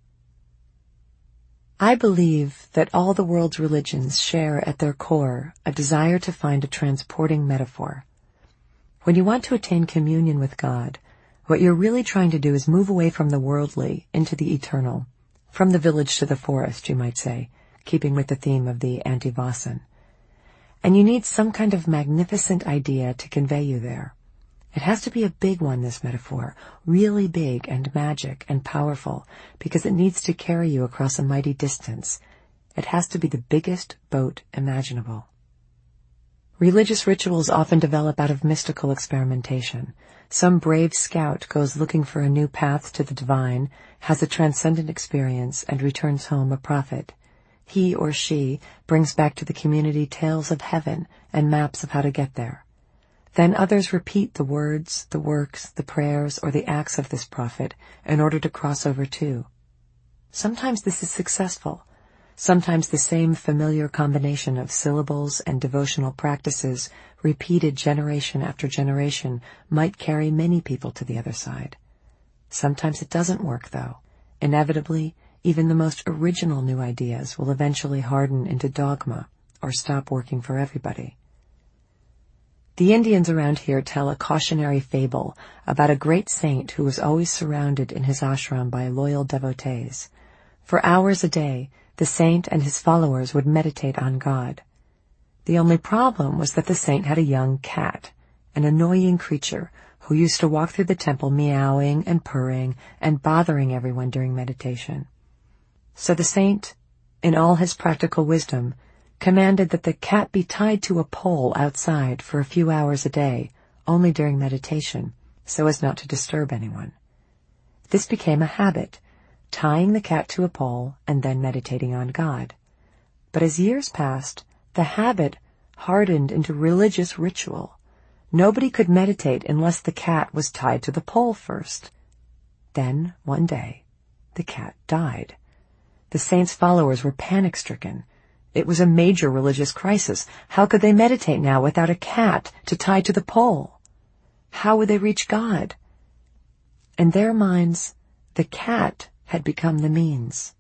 I believe that all the world's religions share at their core a desire to find a transporting metaphor. When you want to attain communion with God, what you're really trying to do is move away from the worldly into the eternal, from the village to the forest, you might say, keeping with the theme of the anti-Vossen. And you need some kind of magnificent idea to convey you there. It has to be a big one, this metaphor, really big and magic and powerful, because it needs to carry you across a mighty distance. It has to be the biggest boat imaginable. Religious rituals often develop out of mystical experimentation. Some brave scout goes looking for a new path to the divine, has a transcendent experience, and returns home a prophet. He or she brings back to the community tales of heaven and maps of how to get there. Then others repeat the words, the works, the prayers, or the acts of this prophet in order to cross over too. Sometimes this is successful. Sometimes the same familiar combination of syllables and devotional practices, repeated generation after generation, might carry many people to the other side. Sometimes it doesn't work, though. Inevitably, even the most original new ideas will eventually harden into dogma or stop working for everybody. The Indians around here tell a cautionary fable about a great saint who was always surrounded in his ashram by loyal devotees. For hours a day, the saint and his followers would meditate on God. The only problem was that the saint had a young cat, an annoying creature who used to walk through the temple meowing and purring and bothering everyone during meditation. So the saint, in all his practical wisdom, commanded that the cat be tied to a pole outside for a few hours a day, only during meditation, so as not to disturb anyone. This became a habit, tying the cat to a pole and then meditating on God. But as years passed, the habit hardened into religious ritual. Nobody could meditate unless the cat was tied to the pole first. Then, one day, the cat died. The saint's followers were panic-stricken. It was a major religious crisis. How could they meditate now without a cat to tie to the pole? How would they reach God? In their minds, the cat had become the means.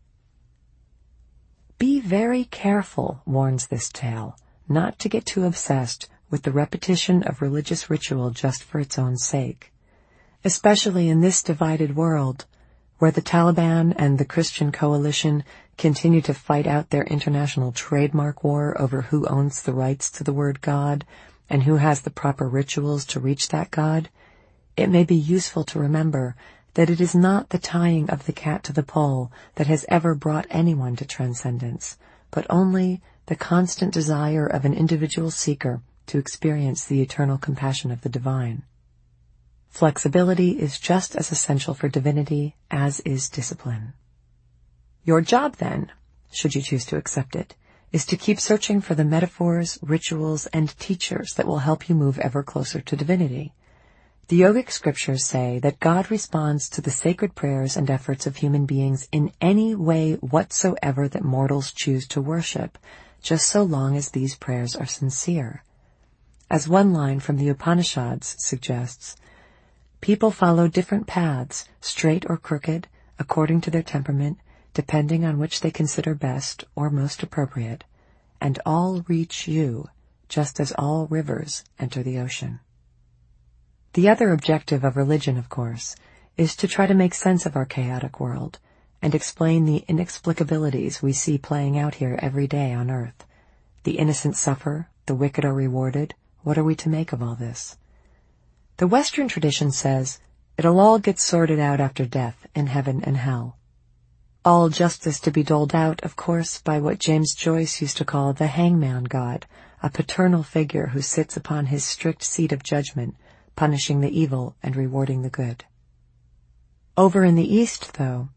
Be very careful, warns this tale, not to get too obsessed with the repetition of religious ritual just for its own sake. Especially in this divided world, where the Taliban and the Christian coalition continue to fight out their international trademark war over who owns the rights to the word God and who has the proper rituals to reach that God, it may be useful to remember that it is not the tying of the cat to the pole that has ever brought anyone to transcendence, but only the constant desire of an individual seeker to experience the eternal compassion of the divine. Flexibility is just as essential for divinity as is discipline. Your job, then, should you choose to accept it, is to keep searching for the metaphors, rituals, and teachers that will help you move ever closer to divinity. The yogic scriptures say that God responds to the sacred prayers and efforts of human beings in any way whatsoever that mortals choose to worship, just so long as these prayers are sincere. As one line from the Upanishads suggests, people follow different paths, straight or crooked, according to their temperament, depending on which they consider best or most appropriate, and all reach you, just as all rivers enter the ocean. The other objective of religion, of course, is to try to make sense of our chaotic world and explain the inexplicabilities we see playing out here every day on earth. The innocent suffer, the wicked are rewarded. What are we to make of all this? The Western tradition says it'll all get sorted out after death in heaven and hell. All justice to be doled out, of course, by what James Joyce used to call the hangman god, a paternal figure who sits upon his strict seat of judgment, punishing the evil and rewarding the good. Over in the East, though,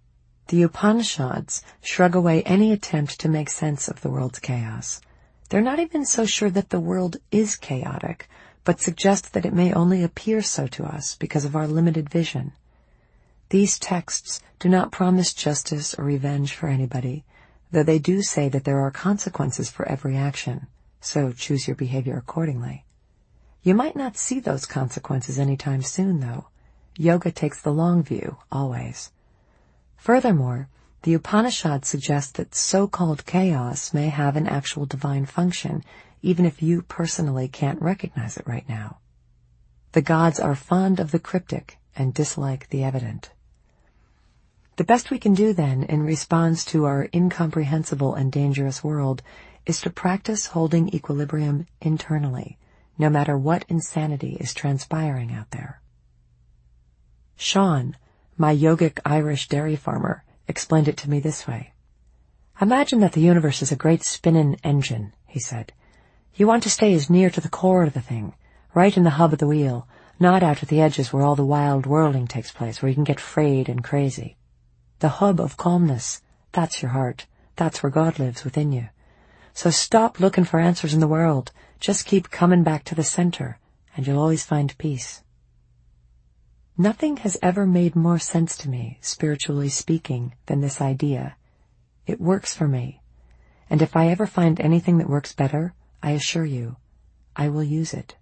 The Upanishads shrug away any attempt to make sense of the world's chaos. They're not even so sure that the world is chaotic, but suggest that it may only appear so to us because of our limited vision. These texts do not promise justice or revenge for anybody, though they do say that there are consequences for every action, so choose your behavior accordingly. You might not see those consequences anytime soon, though. Yoga takes the long view, always. Furthermore, the Upanishads suggest that so-called chaos may have an actual divine function, even if you personally can't recognize it right now. The gods are fond of the cryptic and dislike the evident. The best we can do, then, in response to our incomprehensible and dangerous world, is to practice holding equilibrium internally, no matter what insanity is transpiring out there. Sean, my yogic Irish dairy farmer, explained it to me this way. Imagine that the universe is a great spinning engine, he said. You want to stay as near to the core of the thing, right in the hub of the wheel, not out at the edges where all the wild whirling takes place, where you can get frayed and crazy. The hub of calmness, that's your heart. That's where God lives within you. So stop looking for answers in the world. Just keep coming back to the center, and you'll always find peace. Nothing has ever made more sense to me, spiritually speaking, than this idea. It works for me. And if I ever find anything that works better, I assure you, I will use it.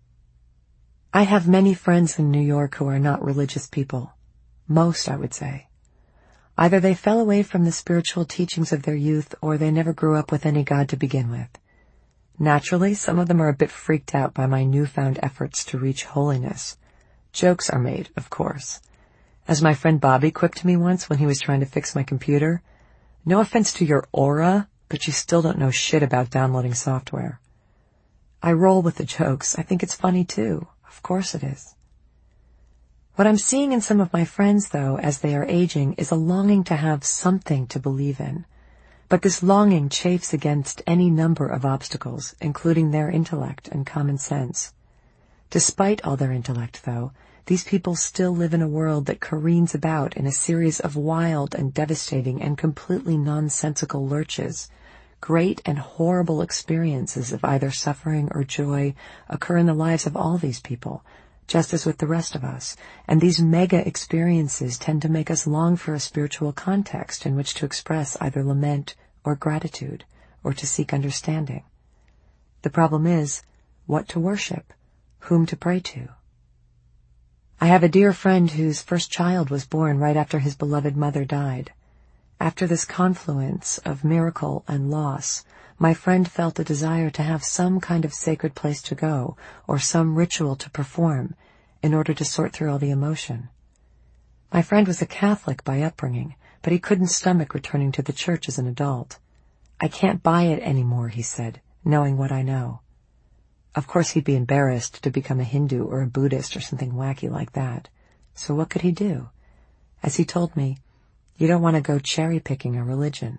I have many friends in New York who are not religious people. Most, I would say. Either they fell away from the spiritual teachings of their youth, or they never grew up with any God to begin with. Naturally, some of them are a bit freaked out by my newfound efforts to reach holiness. Jokes are made, of course. As my friend Bobby quipped to me once when he was trying to fix my computer, no offense to your aura, but you still don't know shit about downloading software. I roll with the jokes. I think it's funny too. Of course it is. What I'm seeing in some of my friends, though, as they are aging, is a longing to have something to believe in. But this longing chafes against any number of obstacles, including their intellect and common sense. Despite all their intellect, though, these people still live in a world that careens about in a series of wild and devastating and completely nonsensical lurches. Great and horrible experiences of either suffering or joy occur in the lives of all these people, just as with the rest of us, and these mega experiences tend to make us long for a spiritual context in which to express either lament or gratitude, or to seek understanding. The problem is, what to worship, whom to pray to. I have a dear friend whose first child was born right after his beloved mother died. After this confluence of miracle and loss, my friend felt a desire to have some kind of sacred place to go, or some ritual to perform, in order to sort through all the emotion. My friend was a Catholic by upbringing, but he couldn't stomach returning to the church as an adult. I can't buy it anymore, he said, knowing what I know. Of course he'd be embarrassed to become a Hindu or a Buddhist or something wacky like that. So what could he do? As he told me, you don't want to go cherry-picking a religion.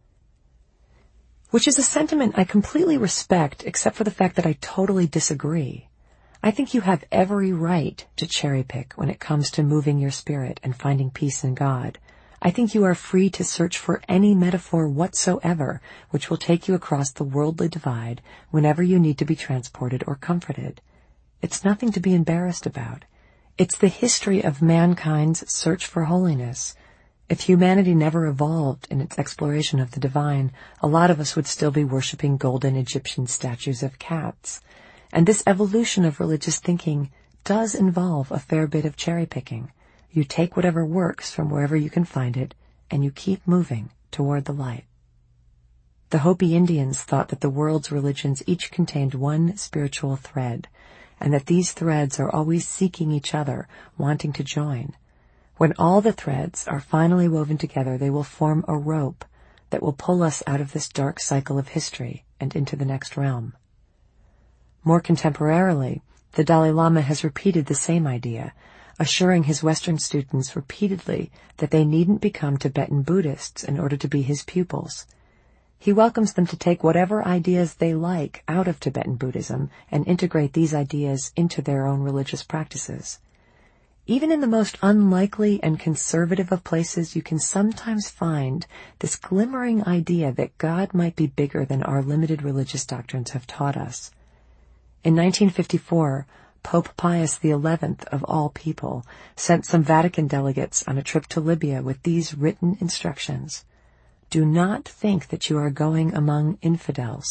Which is a sentiment I completely respect, except for the fact that I totally disagree. I think you have every right to cherry-pick when it comes to moving your spirit and finding peace in God. I think you are free to search for any metaphor whatsoever which will take you across the worldly divide whenever you need to be transported or comforted. It's nothing to be embarrassed about. It's the history of mankind's search for holiness. If humanity never evolved in its exploration of the divine, a lot of us would still be worshipping golden Egyptian statues of cats. And this evolution of religious thinking does involve a fair bit of cherry-picking. You take whatever works from wherever you can find it, and you keep moving toward the light. The Hopi Indians thought that the world's religions each contained one spiritual thread, and that these threads are always seeking each other, wanting to join. When all the threads are finally woven together, they will form a rope that will pull us out of this dark cycle of history and into the next realm. More contemporarily, the Dalai Lama has repeated the same idea, assuring his Western students repeatedly that they needn't become Tibetan Buddhists in order to be his pupils. He welcomes them to take whatever ideas they like out of Tibetan Buddhism and integrate these ideas into their own religious practices. Even in the most unlikely and conservative of places, you can sometimes find this glimmering idea that God might be bigger than our limited religious doctrines have taught us. In nineteen fifty-four, Pope Pius the eleventh, of all people, sent some Vatican delegates on a trip to Libya with these written instructions. Do not think that you are going among infidels.